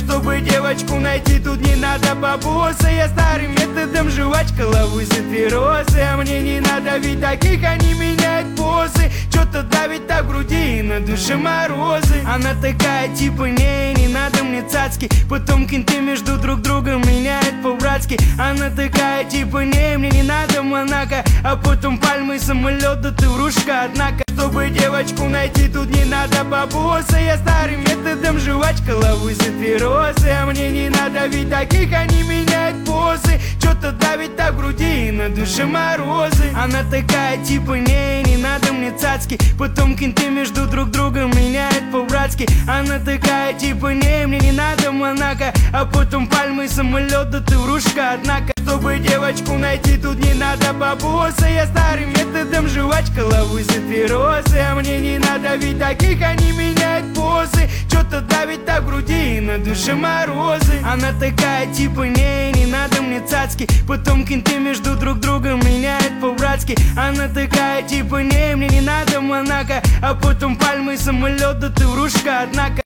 Чтобы девочку найти, тут не надо бабуса. Я старым методом жвачка лову за две розы. А мне не надо, ведь таких они меняют позы. Что-то давит так в груди и на душе морозы. Она такая типа не надо мне цацки. Потом кенты между друг другом меняют по-братски. Она такая типа мне не надо Монако. А потом пальмы, самолет, да ты врушка. Однако, чтобы девочку найти, тут не надо бабуса. Я старым методом жвачка лову за две розы. А мне не надо, ведь таких они меняют позы. Что-то давит так в груди и на душе морозы. Она такая типа не надо мне цацки. Потом кенты между друг другом меняют по-братски. Она такая типа мне не надо Монако. А потом пальмы, самолет, да ты врушка. Однако, чтобы девочку найти, тут не надо бабуса. Я старым методом жвачка лову за две розы. А мне не надо, ведь таких они меняют позы. Что-то давит так в груди и на душе морозы. Она такая типа не надо мне цацки. Потом кенты между друг другом меняют по-братски. Она такая типа не надо Монако. А потом пальмы, самолет, да ты врушка. Однако